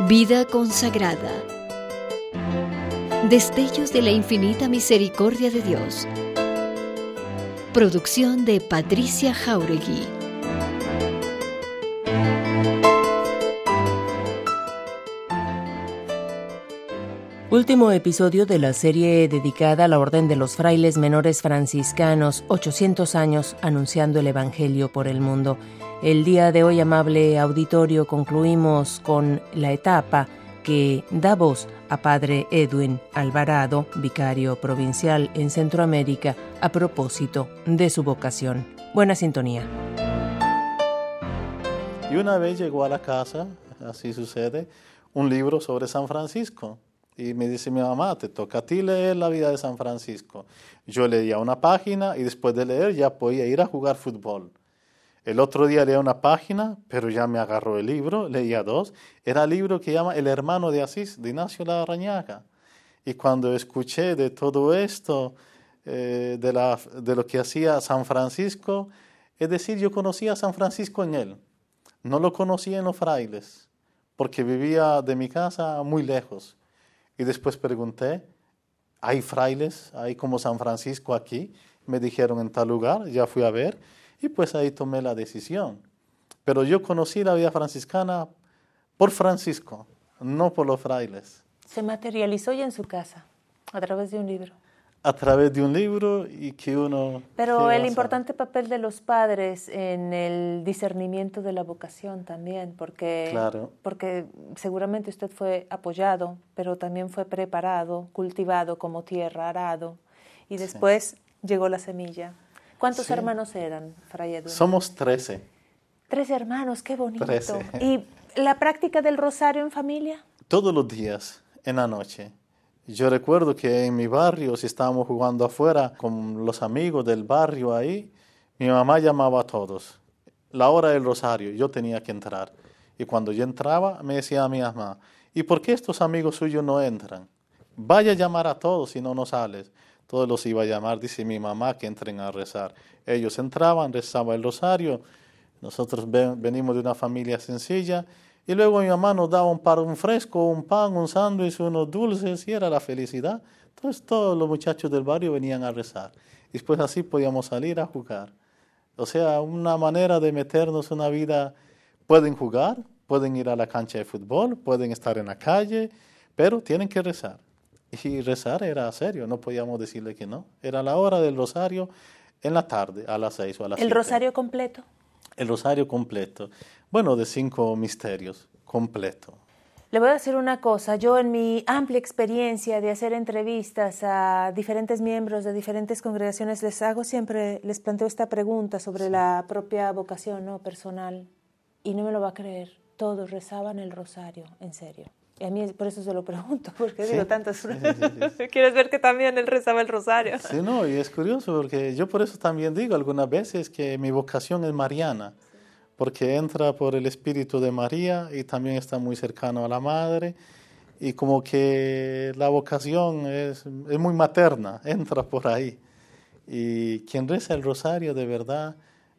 Vida consagrada. Destellos de la infinita misericordia de Dios. Producción de Patricia Jáuregui. Último episodio de la serie dedicada a la Orden de los Frailes Menores Franciscanos, 800 años anunciando el Evangelio por el mundo. El día de hoy, amable auditorio, concluimos con la etapa que da voz a Padre Edwin Alvarado, vicario provincial en Centroamérica, a propósito de su vocación. Buena sintonía. Y una vez llegó a la casa, así sucede, un libro sobre San Francisco. Y me dice mi mamá, te toca a ti leer la vida de San Francisco. Yo leía una página y después de leer ya podía ir a jugar fútbol. El otro día leía una página, pero ya me agarró el libro, leía dos. Era el libro que llama El hermano de Asís, de Ignacio Larrañaga. Y cuando escuché de todo esto, de lo que hacía San Francisco, es decir, yo conocía a San Francisco en él. No lo conocía en los frailes, porque vivía de mi casa muy lejos. Y después pregunté, ¿hay frailes, hay como San Francisco aquí? Me dijeron en tal lugar, ya fui a ver, y pues ahí tomé la decisión. Pero yo conocí la vida franciscana por Francisco, no por los frailes. Se materializó ya en su casa, a través de un libro. A través de un libro y que uno... Pero el importante papel de los padres en el discernimiento de la vocación también, porque, claro. Porque seguramente usted fue apoyado, pero también fue preparado, cultivado como tierra, arado, y después llegó la semilla. ¿Cuántos hermanos eran, Fray Edwin? Somos 13. 13 hermanos, qué bonito. 13. ¿Y la práctica del rosario en familia? Todos los días, en la noche. Yo recuerdo que en mi barrio, si estábamos jugando afuera con los amigos del barrio ahí, mi mamá llamaba a todos. La hora del rosario, yo tenía que entrar. Y cuando yo entraba, me decía a mi mamá, ¿y por qué estos amigos suyos no entran? Vaya a llamar a todos si no sales. Todos los iba a llamar, dice mi mamá, que entren a rezar. Ellos entraban, rezaban el rosario. Nosotros venimos de una familia sencilla. Y luego mi mamá nos daba un fresco, un pan, un sándwich, unos dulces, y era la felicidad. Entonces todos los muchachos del barrio venían a rezar. Y después así podíamos salir a jugar. O sea, una manera de meternos en una vida. Pueden jugar, pueden ir a la cancha de fútbol, pueden estar en la calle, pero tienen que rezar. Y rezar era serio, no podíamos decirle que no. Era la hora del rosario en la tarde, a las 6 o a las 7. ¿El rosario completo? El rosario completo. Bueno, de 5 misterios, completo. Le voy a decir una cosa. Yo en mi amplia experiencia de hacer entrevistas a diferentes miembros de diferentes congregaciones, les planteo esta pregunta sobre la propia vocación, ¿no?, personal. Y no me lo va a creer. Todos rezaban el rosario, en serio. Y a mí por eso se lo pregunto, porque digo tantas... Sí. ¿Quieres ver que también él rezaba el rosario? Sí, no, y es curioso, porque yo por eso también digo algunas veces que mi vocación es mariana, porque entra por el espíritu de María y también está muy cercano a la Madre, y como que la vocación es muy materna, entra por ahí. Y quien reza el rosario de verdad,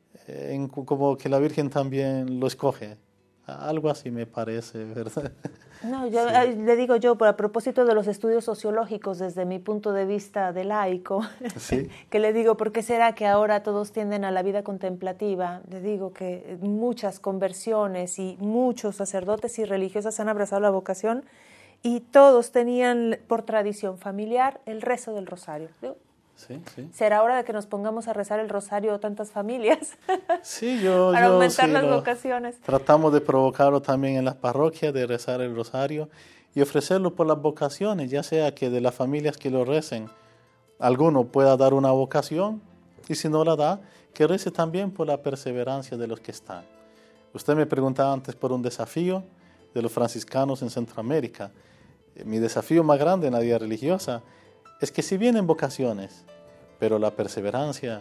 como que la Virgen también lo escoge. Algo así me parece, ¿verdad? No, le digo yo, a propósito de los estudios sociológicos desde mi punto de vista de laico, ¿sí? Que le digo, ¿por qué será que ahora todos tienden a la vida contemplativa? Le digo que muchas conversiones y muchos sacerdotes y religiosas han abrazado la vocación y todos tenían por tradición familiar el rezo del rosario. ¿Sí? Sí. ¿Será hora de que nos pongamos a rezar el rosario tantas familias? Sí, para aumentar las vocaciones. Tratamos de provocarlo también en las parroquias, de rezar el rosario y ofrecerlo por las vocaciones, ya sea que de las familias que lo recen, alguno pueda dar una vocación y si no la da, que rece también por la perseverancia de los que están. Usted me preguntaba antes por un desafío de los franciscanos en Centroamérica. Mi desafío más grande en la vida religiosa es que si vienen vocaciones, pero la perseverancia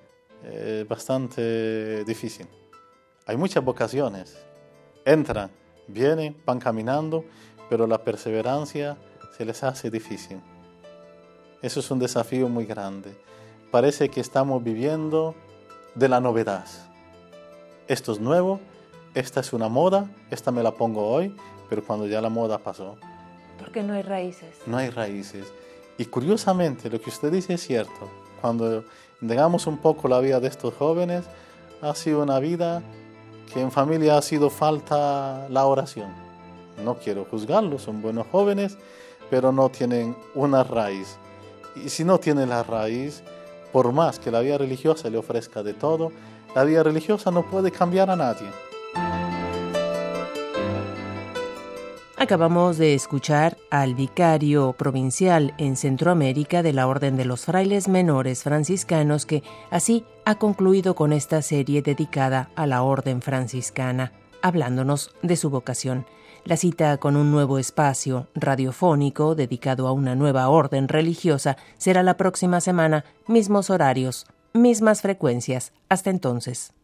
es bastante difícil. Hay muchas vocaciones, entran, vienen, van caminando, pero la perseverancia se les hace difícil. Eso es un desafío muy grande. Parece que estamos viviendo de la novedad. Esto es nuevo, esta es una moda, esta me la pongo hoy, pero cuando ya la moda pasó. Porque no hay raíces. No hay raíces. Y curiosamente, lo que usted dice es cierto. Cuando indagamos un poco la vida de estos jóvenes, ha sido una vida que en familia ha sido falta la oración. No quiero juzgarlos, son buenos jóvenes, pero no tienen una raíz. Y si no tiene la raíz, por más que la vida religiosa le ofrezca de todo, la vida religiosa no puede cambiar a nadie. Acabamos de escuchar al vicario provincial en Centroamérica de la Orden de los Frailes Menores Franciscanos, que así ha concluido con esta serie dedicada a la Orden Franciscana, hablándonos de su vocación. La cita con un nuevo espacio radiofónico dedicado a una nueva orden religiosa será la próxima semana, mismos horarios, mismas frecuencias. Hasta entonces.